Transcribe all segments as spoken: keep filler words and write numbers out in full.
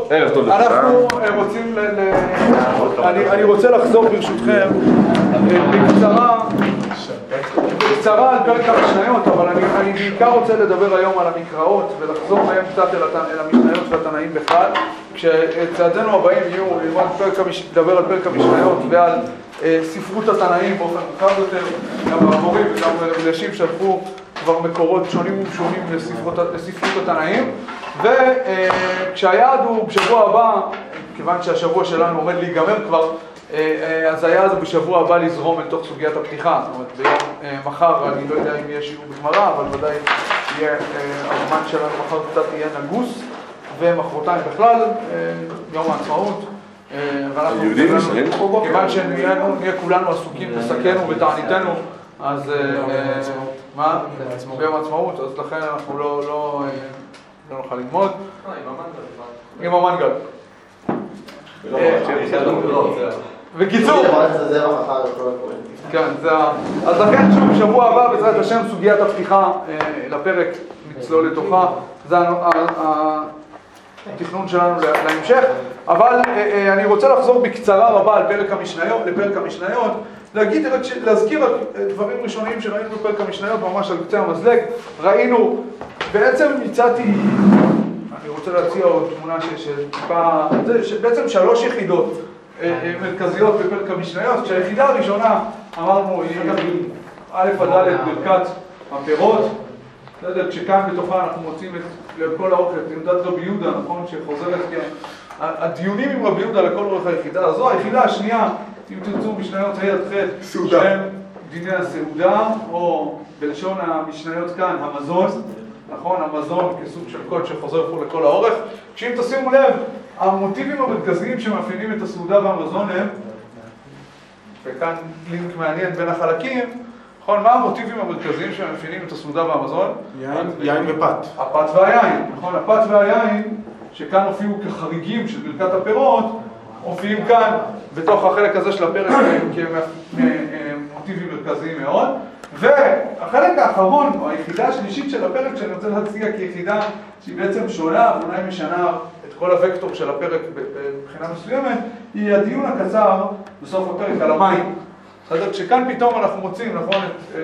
ערב טוב לכולם. אנחנו רוצים ל... אני רוצה לחזור ברשותכם בקצרה, בקצרה על פרק המשניות, אבל אני בעיקר רוצה לדבר היום על המקראות ולחזור מהם קצת אל המשניות והתנאים בכלל. כשצעדינו הבאים יהיו לדבר על פרק המשניות ועל ספרות התנאים באופן מורכב יותר, גם המורים וגם מלשים שלחו כבר מקורות שונים ומשונים לספרות התנאים. וכשהיעד הוא בשבוע הבא, כיוון שהשבוע שלנו עומד להיגמר כבר, אז היעד הוא בשבוע הבא לזרום אל תוך סוגיית הפתיחה. זאת אומרת, ביום מחר, אני לא יודע אם יהיה שיעור בגמרא, אבל ודאי יהיה, הזמן שלנו מחר קצת יהיה נגוס, ומחרתיים בכלל, יום העצמאות. יהודים משרים? כיוון שנהיה כולנו עסוקים בסכנו ותעניתנו, אז מה? ביום העצמאות, אז לכן אנחנו לא לא לא נוכל ללמוד. עם המנגל. בקיצור, כן, זה ה... אז לכן שוב, שבוע הבא בעזרת השם סוגיית הפתיחה לפרק נצלול לתוכה, זה התכנון שלנו להמשך. אבל אני רוצה לחזור בקצרה רבה על פרק המשניות, לפרק המשניות, להגיד, להזכיר דברים ראשוניים שראינו בפרק המשניות, ממש על קצה המזלג. ראינו, בעצם הצעתי, אני רוצה להציע עוד תמונה שטיפה, שבעצם שלוש יחידות מרכזיות בפרק המשניות. כשהיחידה הראשונה, אמרנו, היא א' עד ד' ברכת הפירות. כשכאן בתוכה אנחנו מוצאים את כל האורך, את עמדת רבי יהודה, נכון, שחוזרת הדיונים עם רבי יהודה לכל אורך היחידה הזו. היחידה השנייה, אם תרצו משניות ה' עד ח', שהם דיני הסעודה, או בלשון המשניות כאן, המזון, נכון, המזון כסוג של קוד שחוזר פה לכל האורך. כשאם תשימו לב, המוטיבים המרכזיים שמאפיינים את הסעודה והמזון הם, וכאן לינק מעניין בין החלקים, נכון, מה המוטיבים המרכזיים שמאפיינים את הסעודה והמזון? יין, יין ופת. הפת והיין, נכון, הפת והיין, שכאן הופיעו כחריגים של ברכת הפירות, מופיעים כאן בתוך החלק הזה של הפרק כמוטיבים מרכזיים מאוד. והחלק האחרון, או היחידה השלישית של הפרק שאני רוצה להציע כיחידה שהיא בעצם שונה, ואולי משנה את כל הוקטור של הפרק מבחינה מסוימת, היא הדיון הקצר בסוף הפרק על המים. בסדר, כשכאן פתאום אנחנו מוצאים, נכון, את...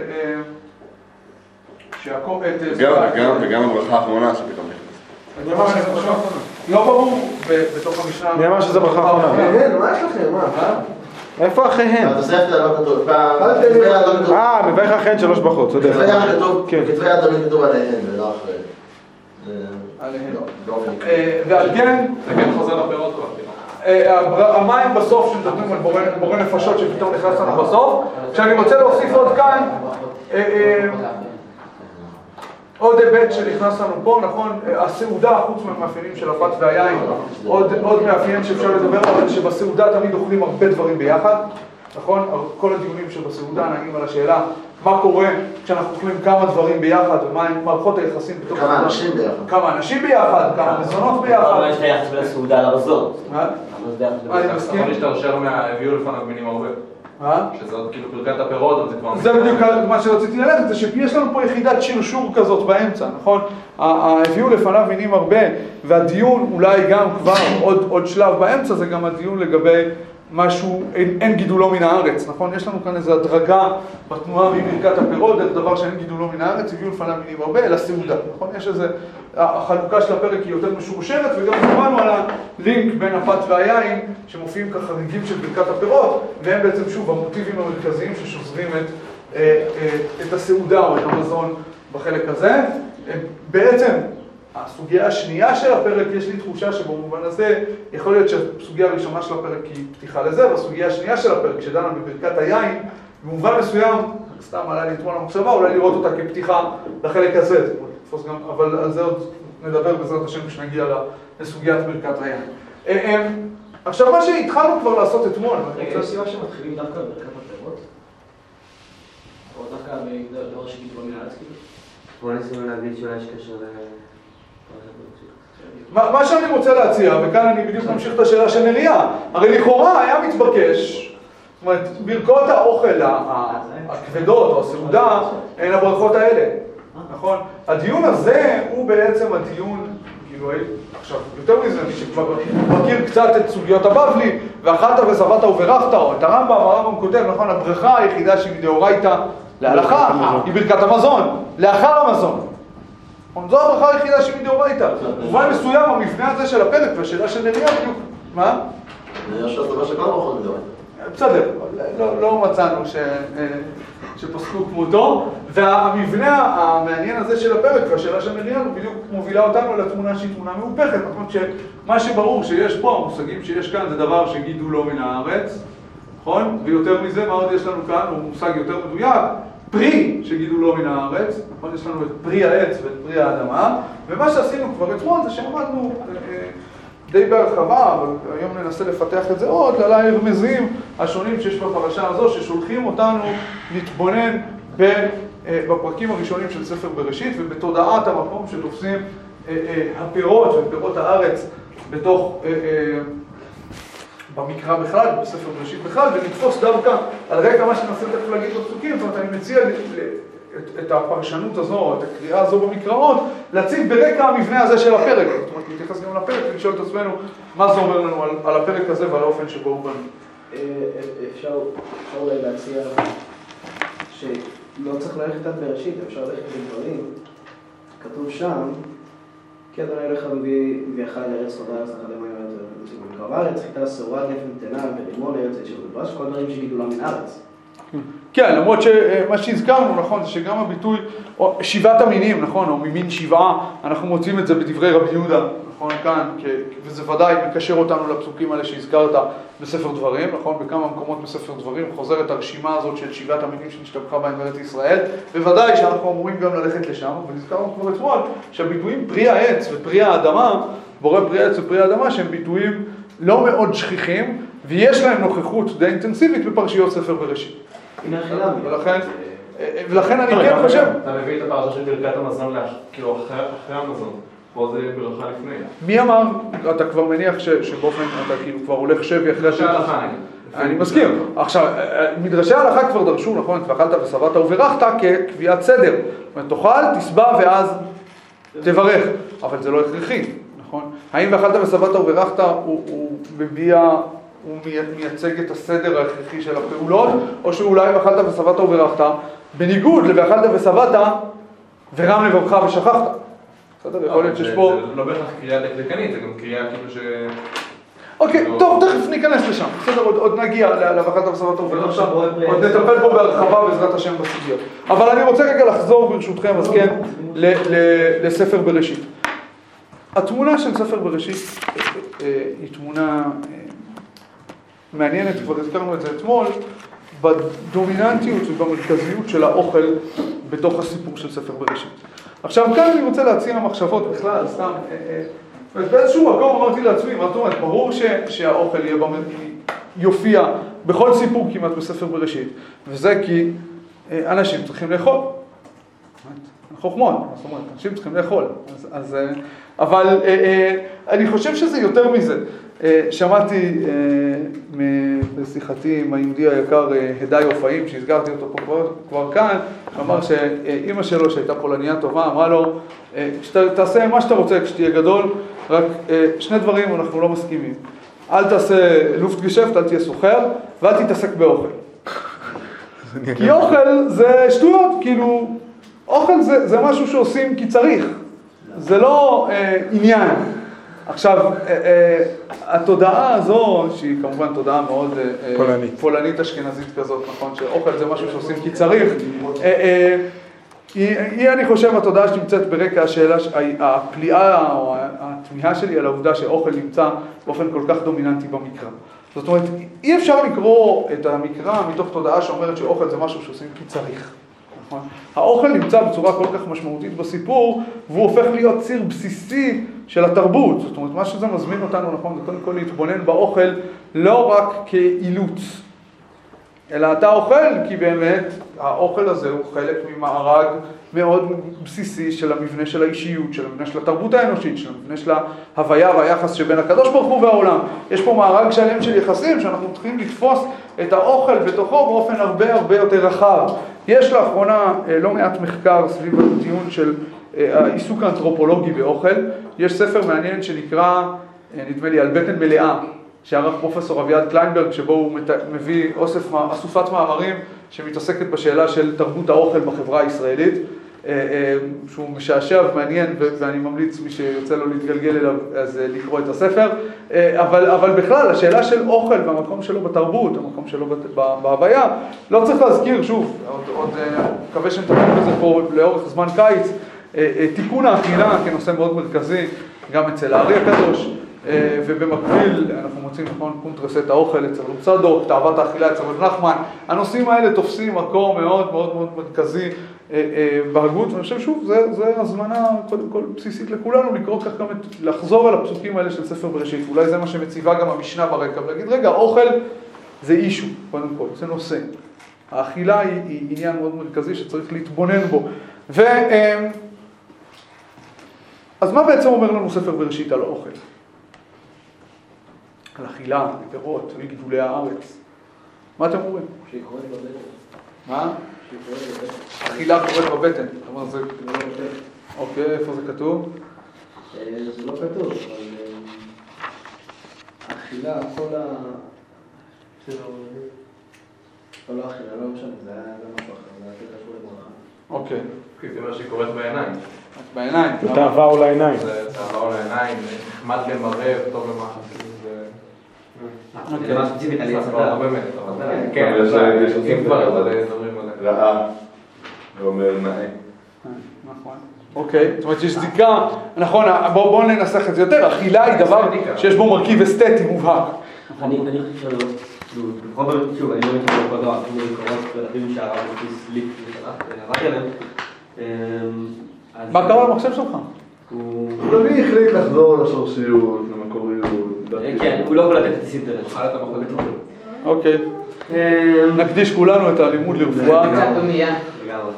וגם הברכה האחרונה שפתאום נכנס. לא ברור בתוך המשנה. מי אמר שזה ברכה האחרונה? אחריהן, מה יש לכם? מה? איפה אחריהן? התוספת לא כתוב. אה, מברך אחריהן שלוש ברכות, צודק. בכתבי יד כתוב, בכתבי יד תמיד כתוב עליהן ולא אחריהן. עליהן. ועל כן, זה כן חוזר לפירות כבר. המים בסוף שמדברים על בורא נפשות שפתאום נכנס לנו בסוף. כשאני רוצה להוסיף עוד כאן, עוד היבט שנכנס לנו פה, נכון, הסעודה, חוץ מהמאפיינים של הפת והיין, עוד, עוד מאפיין שאפשר לדבר על שבסעודה תמיד אוכלים הרבה דברים ביחד, נכון? כל הדיונים שבסעודה נעים על השאלה מה קורה כשאנחנו אוכלים כמה דברים ביחד ומה הם מערכות היחסים בתוך כמה אנשים ביחד. כמה אנשים ביחד, כמה מזונות ביחד. אבל יש את היחס בין הסעודה למזון. מה? אני מסכים. יכול להשתרשר מהביאו לפניו מינים הרבה. שזה עוד כאילו פרקת הפירות, אבל זה כבר... זה בדיוק מה שרציתי ללכת, זה שיש לנו פה יחידת שרשור כזאת באמצע, נכון? הביאו לפניו מינים הרבה, והדיון אולי גם כבר עוד, עוד שלב באמצע, זה גם הדיון לגבי משהו, אין, אין גידולו מן הארץ, נכון? יש לנו כאן איזו הדרגה בתנועה מברכת הפירות, דרך דבר שאין גידולו מן הארץ, הביאו לפניו מינים הרבה, אלא סעודה, נכון? יש איזה, החלוקה של הפרק היא יותר משורשרת, וגם קראנו על הלינק בין הפת והיין, שמופיעים כחריגים של ברכת הפירות, והם בעצם שוב המוטיבים המרכזיים ששוזרים את, את הסעודה או את המזון בחלק הזה. בעצם, הסוגיה השנייה של הפרק, יש לי תחושה שבמובן הזה, יכול להיות שהסוגיה הראשונה של הפרק היא פתיחה לזה, והסוגיה השנייה של הפרק, שדנה בברכת היין, במובן מסוים, סתם עלה לי אתמול המחשבה, אולי לראות אותה כפתיחה לחלק הזה, גם, אבל על זה עוד נדבר בעזרת השם כשנגיע לסוגיית ברכת היין. עכשיו, מה שהתחלנו כבר לעשות אתמול... רגע, יש סיבה שמתחילים דווקא בברכת הפירות? או דווקא בדבר שגידו מן הארץ כאילו? בוא ניסינו להגיד שאולי יש קשר ל... מה שאני רוצה להציע, וכאן אני בדיוק ממשיך את השאלה של נריה, הרי לכאורה היה מתבקש, זאת אומרת, ברכות האוכל הכבדות או הסעודה הן הברכות האלה, נכון? הדיון הזה הוא בעצם הדיון, כאילו שואל, עכשיו, יותר מזה, מי שכבר מכיר קצת את סוגיות הבבלי, ואכלת ושבעת וברכת, או את הרמב"ם, הרמב"ם כותב, נכון, הברכה היחידה שהיא מדאורייתא להלכה, היא ברכת המזון, לאחר המזון. זו הברכה היחידה שהיא מדאורייתא. במובן מסוים, המבנה הזה של הפרק והשאלה של נריה בדיוק, מה? אני חושב דבר שכל ברכות מדאורייתא. בסדר, לא, לא מצאנו ש, שפסקו כמותו, והמבנה המעניין הזה של הפרק והשאלה של מריאנו בדיוק מובילה אותנו לתמונה שהיא תמונה מהופכת, נכון? שמה שברור שיש פה, המושגים שיש כאן זה דבר שגידו לו מן הארץ, נכון? ויותר מזה, מה עוד יש לנו כאן? הוא מושג יותר מדויק, פרי שגידו לו מן הארץ, נכון? יש לנו את פרי העץ ואת פרי האדמה, ומה שעשינו כבר אתמול זה שעמדנו די בהרחבה, אבל היום ננסה לפתח את זה עוד, על ההרמזים השונים שיש בפרשה הזו, ששולחים אותנו להתבונן בפרקים הראשונים של ספר בראשית, ובתודעת המקום שתופסים הפירות ופירות הארץ בתוך, במקרא בכלל, בספר בראשית בכלל, ולתפוס דווקא על רקע מה שננסה תכף להגיד בפסוקים. זאת אומרת, אני מציע את, את הפרשנות הזו, את הקריאה הזו במקראות, להציג ברקע המבנה הזה של הפרק. זאת אומרת, להתייחס גם לפרק ולשאול את עצמנו מה זה אומר לנו על, על הפרק הזה ועל האופן שבו הוא בנו. אפשר אולי להציע שלא צריך ללכת עד בראשית, אפשר ללכת בדברים. כתוב שם, כי אדוני אלוהיך מביאך אל ארץ חדש, נחלה מים ארץ, ובקרב הארץ, חיטה, שעורה, גפן, תנה, ורימון ארץ, אשר בדבש, כל דברים שגידו לה מן הארץ. כן, למרות שמה שהזכרנו, נכון, זה שגם הביטוי, או שבעת המינים, נכון, או ממין שבעה, אנחנו מוצאים את זה בדברי רבי יהודה, נכון, כאן, וזה ודאי מקשר אותנו לפסוקים האלה שהזכרת בספר דברים, נכון, בכמה מקומות בספר דברים חוזרת הרשימה הזאת של שבעת המינים שנשתבחה בהם בארץ ישראל, וודאי שאנחנו אמורים גם ללכת לשם, ונזכרנו כבר אתמול, שהביטויים פרי העץ ופרי האדמה, בורא פרי העץ ופרי האדמה, שהם ביטויים לא מאוד שכיחים, ויש להם נוכחות די אינטנסיבית בפרשיות ספר בראשית. ולכן, ולכן אני כן חושב... אתה מביא את הפרשה של ברכת המזון, כאילו אחרי המזון, פה זה ברכה לפני. מי אמר, אתה כבר מניח שבאופן, אתה כאילו כבר הולך שבי אחרי... מדרשי ההלכה נגיד. אני מסכים. עכשיו, מדרשי ההלכה כבר דרשו, נכון, ואכלת ושבעת וברכת כקביעת סדר. זאת אומרת, תאכל, תשבע ואז תברך. אבל זה לא הכרחי, נכון? האם ואכלת ושבעת וברכת הוא מביע... הוא מייצג את הסדר ההכרחי של הפעולות, או שאולי ואכלת ושבעת וברכת, בניגוד ל"ואכלת ושבעת ורם לבבך ושכחת". בסדר, יכול להיות שיש פה... זה לא בהכרח קריאה דקדקנית, זה גם קריאה כאילו ש... אוקיי, טוב, תכף ניכנס לשם. בסדר, עוד נגיע ל"ואכלת ושבעת וברכת", עוד נטפל בו בהרחבה בעזרת השם בסוגיות. אבל אני רוצה רגע לחזור ברשותכם, אז כן, לספר בראשית. התמונה של ספר בראשית היא תמונה... מעניינת, כבר הזכרנו את זה אתמול, בדומיננטיות ובמרכזיות של האוכל בתוך הסיפור של ספר בראשית. עכשיו, כאן אני רוצה להציע מחשבות בכלל, סתם, באיזשהו מקום אמרתי לעצמי, מה זאת אומרת, ברור שהאוכל יופיע בכל סיפור כמעט בספר בראשית, וזה כי אנשים צריכים לאכול. חוכמון, זאת אומרת, אנשים צריכים לאכול. אז, אז, אבל אני חושב שזה יותר מזה. שמעתי בשיחתי עם היהודי היקר הדי אופאים, שהסגרתי אותו פה כבר, כבר כאן, שאמר שאימא שלו שהייתה פולניה טובה, אמרה לו, תעשה מה שאתה רוצה כשתהיה גדול, רק שני דברים אנחנו לא מסכימים. אל תעשה לופטגשפט, אל תהיה סוחר, ואל תתעסק באוכל. כי אוכל זה שטויות, כאילו, אוכל זה, זה משהו שעושים כי צריך, זה לא אה, עניין. עכשיו, אה, אה, התודעה הזו, שהיא כמובן תודעה מאוד אה, פולנית. פולנית אשכנזית כזאת, נכון, שאוכל זה משהו שעושים כי צריך, אה, אה, היא, היא, אני חושב, התודעה שנמצאת ברקע השאלה, הפליאה או התמיהה שלי על העובדה שאוכל נמצא באופן כל כך דומיננטי במקרא. זאת אומרת, אי אפשר לקרוא את המקרא מתוך תודעה שאומרת שאוכל זה משהו שעושים כי צריך. האוכל נמצא בצורה כל כך משמעותית בסיפור, והוא הופך להיות ציר בסיסי של התרבות. זאת אומרת, מה שזה מזמין אותנו, נכון, זה קודם כל להתבונן באוכל לא רק כאילוץ, אלא אתה אוכל כי באמת האוכל הזה הוא חלק ממארג מאוד בסיסי של המבנה של האישיות, של המבנה של התרבות האנושית, של המבנה של ההוויה והיחס שבין הקדוש ברוך הוא והעולם. יש פה מארג שלם של יחסים שאנחנו צריכים לתפוס את האוכל בתוכו באופן הרבה הרבה יותר רחב. יש לאחרונה לא מעט מחקר סביב הדיון של העיסוק האנתרופולוגי באוכל, יש ספר מעניין שנקרא, נדמה לי, על בטן מלאה, שערך פרופסור אביעד קליינברג, שבו הוא מביא אוסף, אסופת מאמרים שמתעסקת בשאלה של תרבות האוכל בחברה הישראלית, שהוא משעשע ומעניין, ואני ממליץ מי שיוצא לו להתגלגל אליו, אז לקרוא את הספר. אבל, אבל בכלל, השאלה של אוכל והמקום שלו בתרבות, המקום שלו בהוויה, לא צריך להזכיר, שוב, עוד, עוד מקווה שנתפק בזה פה לאורך זמן קיץ, תיקון האכילה כנושא מאוד מרכזי, גם אצל הארי הקדוש, ובמקביל אנחנו מוצאים נכון קונטרסט האוכל אצל רב צדוק, תאוות האכילה אצל רב נחמן. הנושאים האלה תופסים מקום מאוד מאוד מאוד מרכזי בהגות, ואני חושב שוב, זה, זה הזמנה קודם כל בסיסית לכולנו, לקרוא כך גם, את, לחזור על הפסוקים האלה של ספר בראשית. אולי זה מה שמציבה גם המשנה ברקע, ולהגיד, רגע, אוכל זה אישו, קודם כל, זה נושא. האכילה היא, היא עניין מאוד מרכזי שצריך להתבונן בו. ו, אז מה בעצם אומר לנו ספר בראשית על האוכל? על אכילה, על פירות, על גידולי הארץ. מה אתם אומרים? שהיא קוראת בבטן. מה? שהיא קוראת בבטן. אכילה קוראת בבטן. זאת אומרת, זה... אוקיי, איפה זה כתוב? זה לא כתוב, אבל... אכילה, כל ה... כל האכילה, לא משנה, זה היה משהו אחר, זה היה קשור לברכה. אוקיי. זה מה שהיא קוראת בעיניים. בעיניים. זה תאווה או לעיניים. זה תאווה או לעיניים, נחמד למראה, טוב למחר. זה מה ספציפית על יסדה. כן, יש עושים כבר, אבל דברים עליהם. רעה, ואומר נאה. נכון. אוקיי, זאת אומרת שיש זיקה, נכון, בואו ננסח את זה יותר, אכילה היא דבר שיש בו מרכיב אסתטי מובהק. אני חושב שלא, בכל זאת, שוב, אני לא מתחיל לכל דבר, אפילו לקורות ולפעמים שהרב מופיס לי, רק אליהם. מה קרה למחשב שלך? הוא... למי החליט לחזור לשורשיות, למקוריות? כן, הוא לא יכול לתת את הסינטרנט. חלת המחלקת לא. אוקיי. נקדיש כולנו את הלימוד לרפואה. קצת במייה. לגמרי.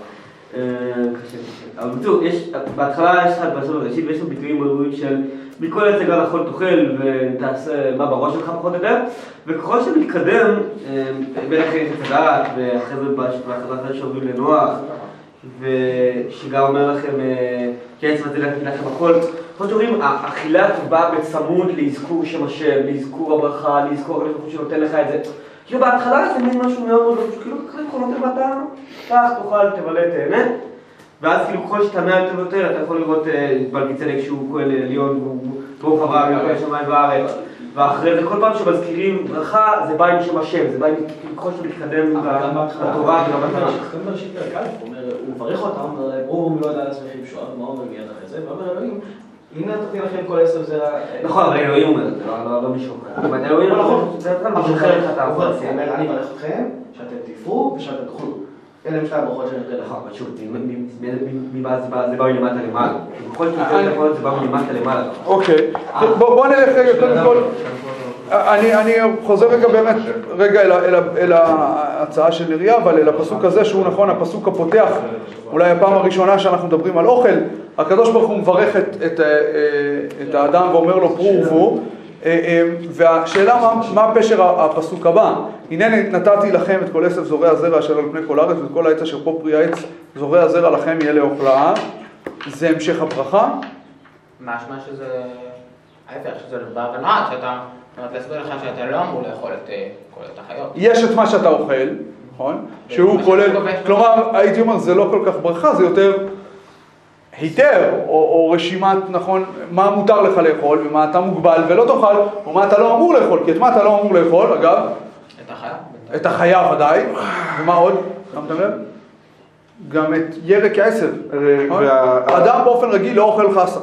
אבל בצור, בהתחלה יש לך בסוף הראשית ויש לך ביטויים מאוד גרועים של מכל עץ הגל אכול תאכל ותעשה מה בראש שלך פחות או יותר, וככל שמתקדם בין אחרי את הדעת ואחרי זה בהחלטה שעוברים לנוח ושגם אומר לכם כי עצמת זה להגיד לכם הכל, כמו שאומרים, האכילה באה בצמוד לאזכור שם השם, לאזכור הברכה, לאזכור הלכות שנותן לך את זה. כאילו בהתחלה זה מין משהו מאוד מאוד, כאילו ככה יכול נותן ואתה כך תאכל, תבלה, תהנה, ואז כאילו ככל שתענה יותר ויותר אתה יכול לראות בלגי צדק שהוא כהן עליון והוא חווה מכל שמיים וארץ, ואחרי זה כל פעם שמזכירים ברכה זה בא עם שם השם, זה בא עם ככל שאתה מתקדם בתורה וגם בתורה. גם בראשית פרק א', הוא מברך אותם, הוא אומר להם, ברור מי לא ידע לעצמכם שואה, ומה אומר מיד אחרי זה, ואומר אלוהים, הנה נתתי לכם כל עשר זרע... נכון, אבל אלוהים אומר, זה לא מישהו אחר. אלוהים זה משחרר לך את העבודה. אני אברך אתכם, שאתם תפרו ושאתם תאכלו. אלה הם שתי הברכות שאני נותן לך. אבל שוב, זה בא מלמטה למעלה. בכל שאתה יכול זה בא מלמטה למעלה. אוקיי, בואו נלך רגע קודם כל. אני חוזר רגע באמת, רגע אל ההצעה של נריה, אבל אל הפסוק הזה שהוא נכון, הפסוק הפותח, אולי הפעם הראשונה שאנחנו מדברים על אוכל, הקדוש ברוך הוא מברך את האדם ואומר לו פרו ורבו, והשאלה מה פשר הפסוק הבא? הנה נתתי לכם את כל עשב זורע הזרע אשר על פני כל הארץ ואת כל העץ אשר פה פרי העץ זורע הזרע לכם יהיה לאוכלה. זה המשך הברכה? משמע שזה ההפך, שזה בהבנה שאתה להסביר לך שאתה לא אמור לאכול את כל את החיות. יש את מה שאתה אוכל, נכון? שהוא כולל, כלומר הייתי אומר זה לא כל כך ברכה, זה יותר היתר או, או רשימת, נכון, מה מותר לך לאכול ומה אתה מוגבל ולא תאכל ומה אתה לא אמור לאכול, כי את מה אתה לא אמור לאכול, אגב? את החיה. את החיה ודאי, ומה עוד? שמתם לב? גם את ירק העשב. האדם באופן רגיל לא אוכל חסה.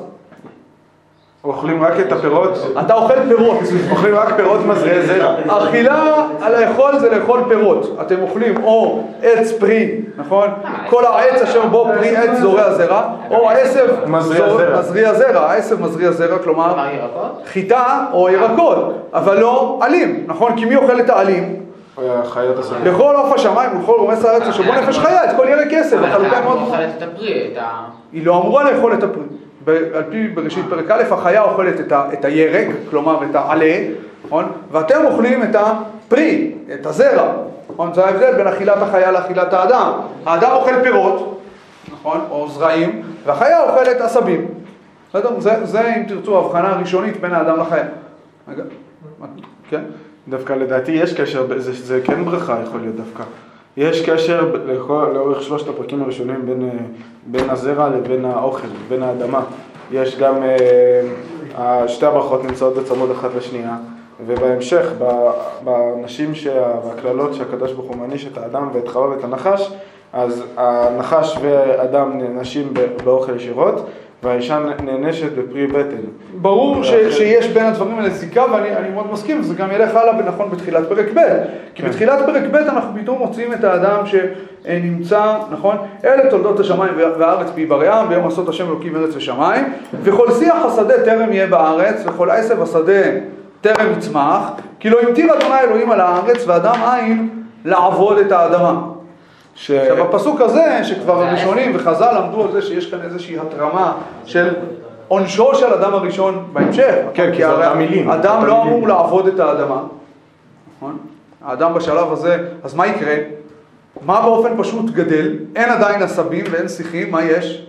אוכלים רק את הפירות? אתה אוכל פירות. אוכלים רק פירות מזרעי זרע. אכילה על האכול זה לאכול פירות. אתם אוכלים או עץ פרי, נכון? כל העץ אשר בו פרי עץ זורע זרע, או העשב מזריע זרע. העשב מזריע זרע, כלומר חיטה או ירקות, אבל לא עלים, נכון? כי מי אוכל את העלים? חיות הסביב. לכל עוף השמיים ולכל רומס הארץ אשר בו נפש חיה, את כל ירק עשב. אבל החיה לא אוכלת את הפרי, את ה... היא לא אמורה לאכול את הפרי. על פי בראשית פרק א', החיה אוכלת את, ה, את הירק, כלומר את העלה, נכון? ואתם אוכלים את הפרי, את הזרע. נכון? זה ההבדל בין אכילת החיה לאכילת האדם. האדם אוכל פירות, נכון? או זרעים, והחיה אוכלת עשבים. בסדר? זה, זה אם תרצו ההבחנה הראשונית בין האדם לחיה. רגע, כן? דווקא לדעתי יש קשר, זה, זה כן ברכה יכול להיות דווקא. יש קשר לכל, לאורך שלושת הפרקים הראשונים בין, בין הזרע לבין האוכל, בין האדמה. יש גם, שתי הברכות נמצאות בצמוד אחת לשנייה, ובהמשך, בנשים והכללות שהקדוש ברוך הוא מעניש את האדם ואת חווה ואת הנחש, אז הנחש והאדם נענשים באוכל ישירות, והאישה נענשת בפרי בטן. ברור ש, שיש בין הדברים האלה זיקה, ואני מאוד מסכים, וזה גם ילך הלאה בנכון בתחילת פרק ב', כי בתחילת פרק ב' אנחנו פתאום מוצאים את האדם שנמצא, נכון? אלה תולדות השמיים והארץ בהיברעם, ביום עשות השם אלוקים ארץ ושמיים, וכל שיח השדה טרם יהיה בארץ, וכל עשב השדה טרם יצמח, כי לא המטיר אדוני אלוהים על הארץ, ואדם אין לעבוד את האדמה. ש... עכשיו, הפסוק הזה, שכבר הראשונים וחז"ל למדו על זה שיש כאן איזושהי התרמה של עונשו של אדם הראשון בהמשך. כן, כי זה אותם מילים. אדם לא אמור לעבוד את האדמה, נכון? האדם בשלב הזה, אז מה יקרה? מה באופן פשוט גדל? אין עדיין עשבים ואין שיחים, מה יש?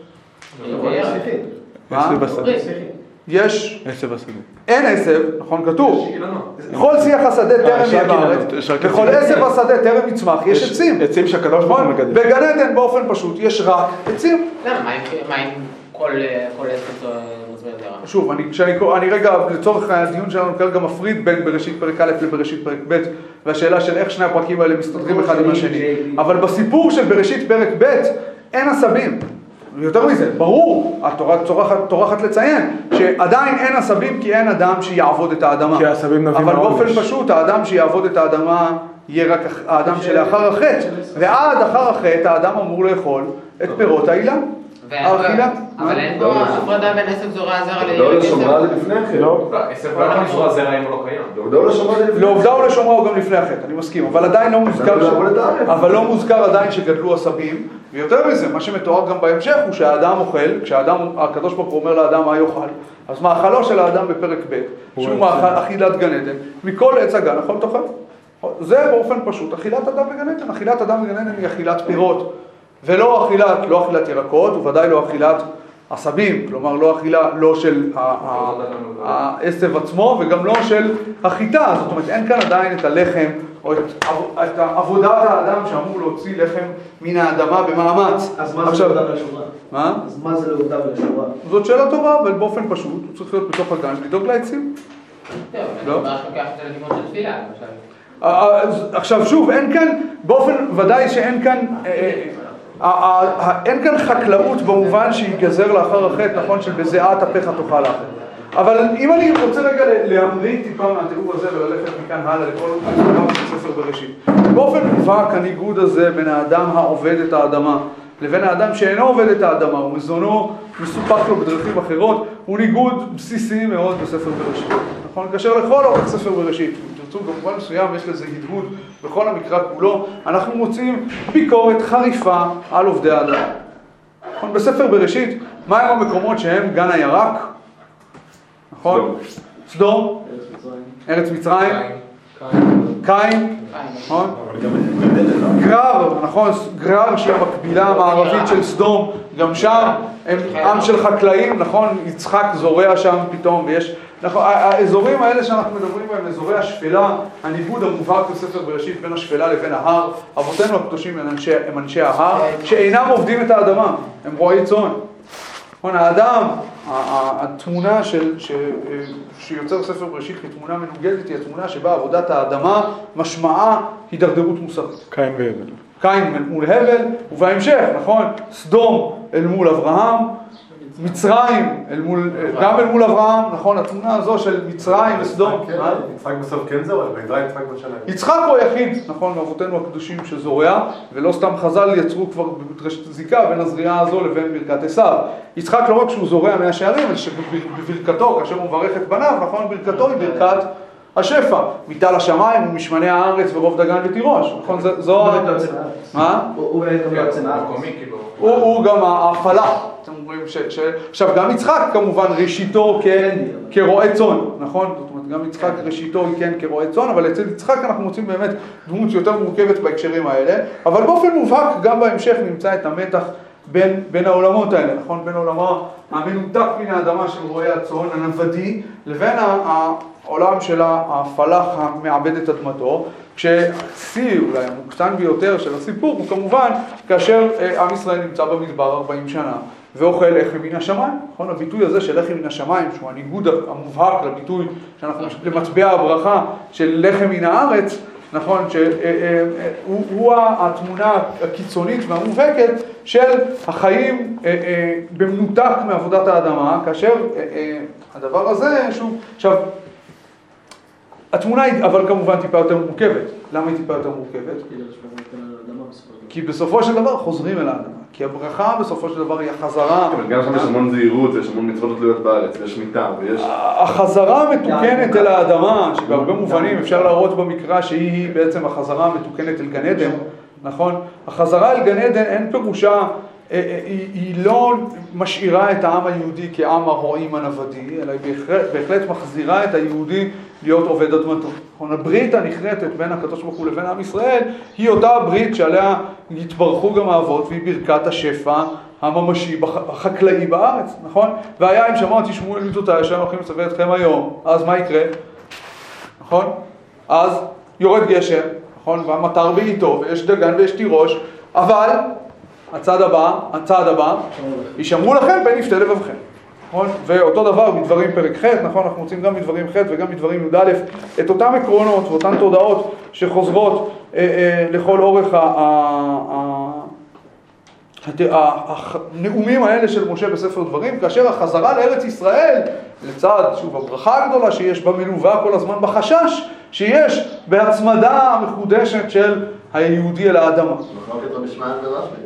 יש לי בשדה. יש... עשב השדה. אין עשב, נכון, כתוב. כל שיח השדה טרם יהיה בארץ, וכל עשב השדה טרם יצמח, יש עצים. עצים שהקדוש ברוך הוא מגדל. בגן עדן באופן פשוט יש רק עצים. למה? מה עם כל עשב מזמין זרע? שוב, אני רגע, לצורך הדיון שלנו כרגע מפריד בין בראשית פרק א' לבראשית פרק ב', והשאלה של איך שני הפרקים האלה מסתדרים אחד עם השני. אבל בסיפור של בראשית פרק ב' אין עשבים. ויותר מזה, ברור, התורה טורחת לציין שעדיין אין עשבים כי אין אדם שיעבוד את האדמה. כי העשבים נובעים אבל מהעונש. באופן פשוט, האדם שיעבוד את האדמה יהיה רק האדם שלאחר החטא. ועד אחר החטא האדם אמור לאכול את פירות האילה. אבל אין פה הפרדה בין עשב זורע זרע לילד לא לשומרה זה לפני החטא. לא. עשב לא יכול לשמוע זרע אם הוא לא קיים. לא לשומרה זה לפני החטא. לעובדה ולשומרה הוא גם לפני החטא, אני מסכים, אבל עדיין לא מוזכר, אבל לא מוזכר עדיין שגדלו עשבים, ויותר מזה, מה שמתואר גם בהמשך הוא שהאדם אוכל, כשהאדם, הקדוש ברוך הוא אומר לאדם מה יאכל, אז מאכלו של האדם בפרק ב', שהוא מאכל אכילת גן עדן, מכל עץ הגן יכול תאכל. זה באופן פשוט, אכילת אדם בגן עדן, אכילת אדם בגן עדן היא אכילת פירות, ולא אכילת, לא אכילת ירקות, וודאי לא אכילת עשבים, כלומר לא אכילה לא של העשב עצמו וגם לא של החיטה, זאת אומרת אין כאן עדיין את הלחם או את, את עבודת האדם שאמור להוציא לחם מן האדמה במאמץ. אז מה זה לעובדה ולשומרה? מה? אז מה זה לעובדה ולשומרה? זאת שאלה טובה, אבל באופן פשוט הוא צריך להיות בתוך הגן לדאוג לעצים. טוב, אני אומר שלוקח את זה לדימון של תפילה, למשל. עכשיו שוב, אין כאן, באופן ודאי שאין כאן אין כאן חקלאות במובן שיגזר לאחר החטא, נכון, של בזיעת אפיך תאכל לאחר. אבל אם אני רוצה רגע להמריא טיפה מהתיאור הזה וללכת מכאן הלאה לכל הרב של ספר בראשית. באופן מובהק הניגוד הזה בין האדם העובד את האדמה לבין האדם שאינו עובד את האדמה, ומזונו מסופק לו בדרכים אחרות, הוא ניגוד בסיסי מאוד בספר בראשית. נכון? כאשר לכל אורך ספר בראשית, אם תרצו במובן מסוים יש לזה הדהוד בכל המקרא כולו, אנחנו מוצאים ביקורת חריפה על עובדי האדם. נכון? בספר בראשית, מהם המקומות שהם גן הירק? נכון? סדום, ארץ מצרים, קין, נכון? גרר, נכון? גרר שהיא המקבילה המערבית של סדום, גם שם הם עם של חקלאים, נכון? יצחק זורע שם פתאום, ויש, נכון, האזורים האלה שאנחנו מדברים בהם, אזורי השפלה, הניגוד המובהק בספר בראשית בין השפלה לבין ההר, אבותינו הקדושים הם אנשי, הם אנשי ההר, שאינם עובדים את האדמה, הם רועי צאן. נכון, האדם, התמונה של, ש, שיוצר ספר בראשית כתמונה מנוגדת היא התמונה שבה עבודת האדמה משמעה הידרדרות מוסרית. קין והבל. קין מול הבל, ובהמשך, נכון, סדום אל מול אברהם, מצרים אל מול, גם אל מול אברהם, נכון, התמונה הזו של מצרים וסדום. יצחק בסוף כן זורע, וידרע יצחק בשלם. יצחק הוא היחיד, נכון, מאבותינו הקדושים שזורע, ולא סתם חז"ל יצרו כבר זיקה בין הזריעה הזו לבין ברכת עשיו. יצחק לא רק שהוא זורע מהשערים, אלא שבברכתו, כאשר הוא מברך את בניו, נכון, ברכתו היא ברכת השפע, מטל השמיים ומשמני הארץ ורוב דגן ותירוש, נכון, זו... מה? הוא באמת גם יוצא מהארץ. הוא גם ההפעלה. אתם אומרים ש... עכשיו, גם יצחק כמובן ראשיתו כרועה צאן, נכון? זאת אומרת, גם יצחק ראשיתו היא כן כרועה צאן, אבל אצל יצחק אנחנו מוצאים באמת דמות יותר מורכבת בהקשרים האלה, אבל באופן מובהק גם בהמשך נמצא את המתח בין, בין העולמות האלה, נכון? בין העולמו המנותק מן האדמה של רועי הצאן, הנוודי, לבין העולם של הפלח המעבד את אדמתו, כששיא אולי המוקטן ביותר של הסיפור הוא כמובן כאשר עם ישראל נמצא במדבר ארבעים שנה ואוכל לחם מן השמיים, נכון? הביטוי הזה של לחם מן השמיים, שהוא הניגוד המובהק לביטוי שאנחנו למטבע הברכה של לחם מן הארץ, נכון, שהוא התמונה הקיצונית והמובהקת של החיים במנותק מעבודת האדמה, כאשר הדבר הזה, שוב, עכשיו, התמונה היא אבל כמובן טיפה יותר מורכבת. למה היא טיפה יותר מורכבת? כי בסופו של דבר חוזרים אל האדמה. כי הברכה בסופו של דבר היא החזרה... אבל גם שם יש המון זהירות, ויש המון מצוות תלויות בארץ, ויש שמיטה, ויש... החזרה המתוקנת אל האדמה, שבהרבה מובנים אפשר להראות במקרא שהיא בעצם החזרה המתוקנת אל גן עדן, נכון? החזרה אל גן עדן אין פירושה, היא, היא לא משאירה את העם היהודי כעם הרועים הנוודי, אלא היא בהחלט, בהחלט מחזירה את היהודי להיות עובד אדמתו. הברית הנכרתת בין הקדוש ברוך הוא לבין עם ישראל היא אותה ברית שעליה התברכו גם האבות, והיא ברכת השפע הממשי החקלאי בארץ, נכון? והיה אם שמעתי שמואל מיתותיי אשר הולכים לצווה אתכם היום, אז מה יקרה? נכון? אז יורד גשם, נכון? והמטר בעיתו, ויש דגן ויש תירוש, אבל הצד הבא, הצד הבא, ישמרו לכם פן יפתה לבבכם. נכון? ואותו דבר בדברים פרק ח', נכון? אנחנו מוצאים גם בדברים ח' וגם בדברים י' א', את אותם עקרונות ואותן תודעות שחוזרות אה, אה, לכל אורך ה, ה, ה, הנאומים האלה של משה בספר דברים, כאשר החזרה לארץ ישראל, לצד, שוב, הברכה הגדולה שיש בה מלווה כל הזמן בחשש, שיש בהצמדה המחודשת של היהודי אל האדמה. מחלוקת רבי ורשב"י.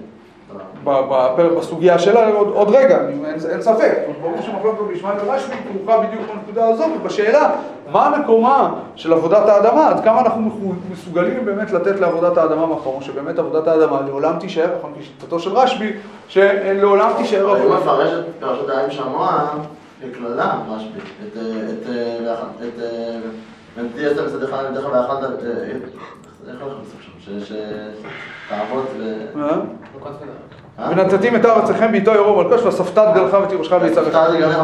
בסוגיה שלה עוד, עוד רגע, אין ספק. ברור שמחלוקת רבי ישמעאל ורשב"י כרוכה בדיוק בנקודה הזאת, ובשאלה מה מקומה של עבודת האדמה, עד כמה אנחנו מסוגלים באמת לתת לעבודת האדמה מקום, שבאמת עבודת האדמה לעולם תישאר, נכון, כשיטתו של רשב"י, שלעולם תישאר... הוא מפרש את פרשת העם שמוע בכללה, רשב"י, את... את... ונתתי את המסעדך נבדך ואכלת... איך הולך בסוף שם? שתעבוד ו... ונתתים את ארצכם בעיתו ירום על קוש, ואספת גלך ותירושך ויצא לך.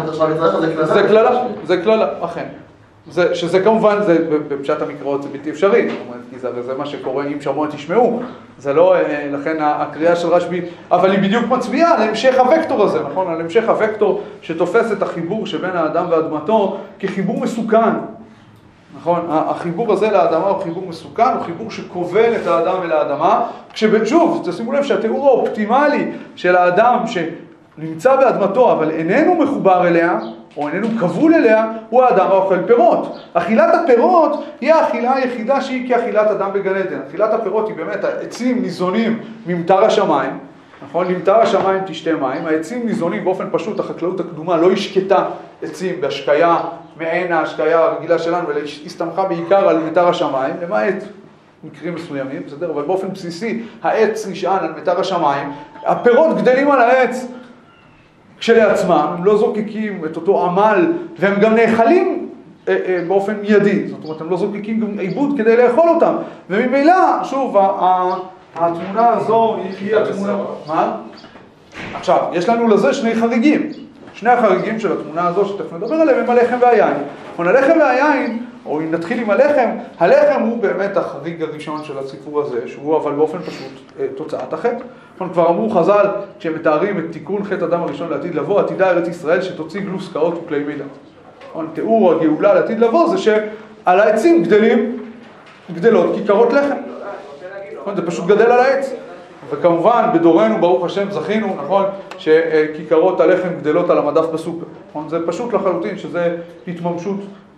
זה כללה, זה כללה, אכן. שזה כמובן, בפשט המקראות זה בלתי אפשרי, כי זה מה שקורה אם שמוע תשמעו. זה לא, לכן הקריאה של רשב"י, אבל היא בדיוק מצביעה על המשך הוקטור הזה, נכון? על המשך הוקטור שתופס את החיבור שבין האדם ואדמתו כחיבור מסוכן. נכון? החיבור הזה לאדמה הוא חיבור מסוכן, הוא חיבור שכובל את האדם אל האדמה, כששוב, תשימו לב שהתיאור האופטימלי של האדם שנמצא באדמתו, אבל איננו מחובר אליה, או איננו כבול אליה, הוא האדם האוכל פירות. אכילת הפירות היא האכילה היחידה שהיא כאכילת אדם בגן עדן. אכילת הפירות היא באמת, העצים ניזונים ממטר השמיים, נכון? למטר השמיים תשתה מים, העצים ניזונים באופן פשוט, החקלאות הקדומה לא השקטה עצים בהשקיה, מעין ההשקיה הרגילה שלנו, אלא הסתמכה בעיקר על מטר השמיים, למעט מקרים מסוימים, בסדר? אבל באופן בסיסי, העץ נשען על מטר השמיים, הפירות גדלים על העץ כשלעצמם, הם לא זוקקים את אותו עמל, והם גם נאכלים אה, אה, באופן מיידי, זאת אומרת, הם לא זוקקים גם עיבוד כדי לאכול אותם, וממילא, שוב, התמונה הזו היא התמונה... מה? עכשיו, יש לנו לזה שני חריגים. שני החריגים של התמונה הזו שתכף נדבר עליהם הם הלחם והיין. אבל הלחם והיין, או אם נתחיל עם הלחם, הלחם הוא באמת החריג הראשון של הסיפור הזה, שהוא אבל באופן פשוט תוצאת החטא. כבר אמרו חז"ל, כשהם מתארים את תיקון חטא אדם הראשון לעתיד לבוא, עתידה ארץ ישראל שתוציא גלוס קאות וכלי מידע. תיאור הגאולה לעתיד לבוא זה שעל העצים גדלים, גדלות כיכרות לחם. זה פשוט גדל על העץ. וכמובן, בדורנו, ברוך השם, זכינו, נכון, שכיכרות הלחם גדלות על המדף בסופר. נכון? זה פשוט לחלוטין, שזה התממשות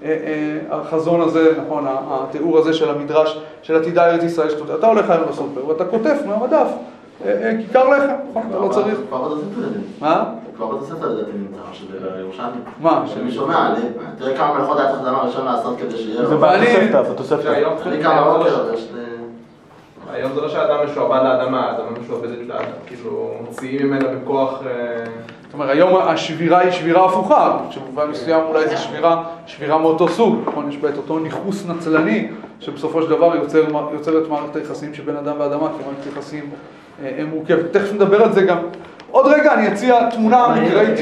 החזון הזה, נכון, התיאור הזה של המדרש של עתידה ארץ ישראל. אתה הולך היום בסופר ואתה כותף מהמדף כיכר לחם, נכון? אתה לא צריך... כבר עוד עשית את זה. מה? כבר עוד עשית את זה, אתם נמצא, שזה ירושלים. מה? שאני שומע, תראה כמה מלאכות היה צריך דבר ראשון לעשות כדי שיהיה... זה בתוספתא, בתוספתא. אני כמה בוקר, יש לי... היום זה לא שהאדם משועבד לאדמה, האדם משועבדת לאדם, כאילו מוציאים ממנה בכוח... זאת אומרת, היום השבירה היא שבירה הפוכה, שבמובן מסוים אולי זו שבירה, שבירה מאותו סוג, נכון? יש בה את אותו ניחוס נצלני, שבסופו של דבר יוצר, יוצר את מערכת היחסים שבין אדם ואדמה, כי מערכת היחסים מורכבת. תכף נדבר על זה גם עוד רגע אני אציע תמונה מקראית.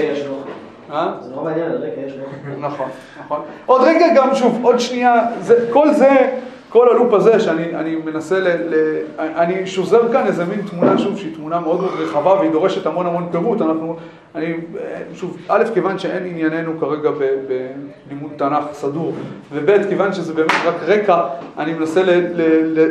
זה נורא מעניין, על רקע יש רקע. נכון, נכון. עוד רגע גם, שוב, עוד שנייה, כל זה, כל הלופ הזה שאני אני מנסה ל... ל אני שוזר כאן איזה מין תמונה, שוב, שהיא תמונה מאוד מאוד רחבה והיא דורשת המון המון פירוט. אנחנו, אני, שוב, א', כיוון שאין ענייננו כרגע בלימוד תנ"ך סדור, וב', כיוון שזה באמת רק רקע, אני מנסה ל, ל, ל,